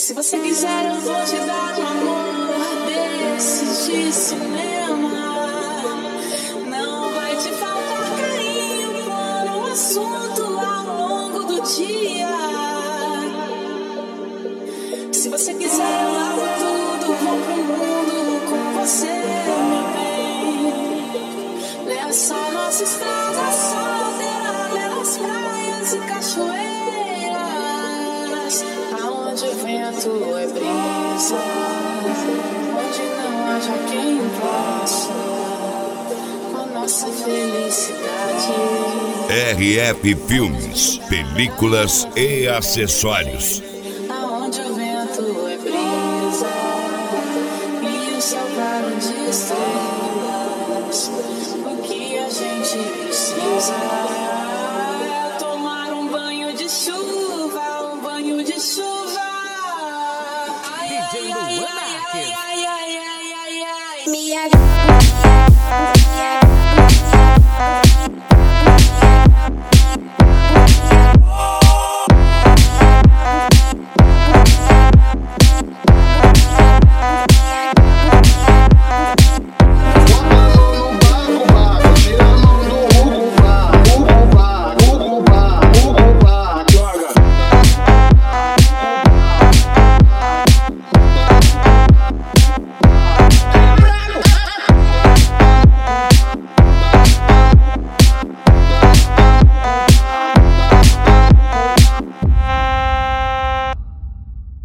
Se você quiser, eu vou te dar um amor desses de cinema. Não vai te faltar carinho por um assunto ao longo do dia. Se você quiser, eu largo tudo, vou pro mundo com você, meu bem. Leva só nossa estrada solteira, pelas praias e cachoeiras, aonde o vento é brisa, onde não haja quem possa com a nossa felicidade. RF Filmes, películas e acessórios.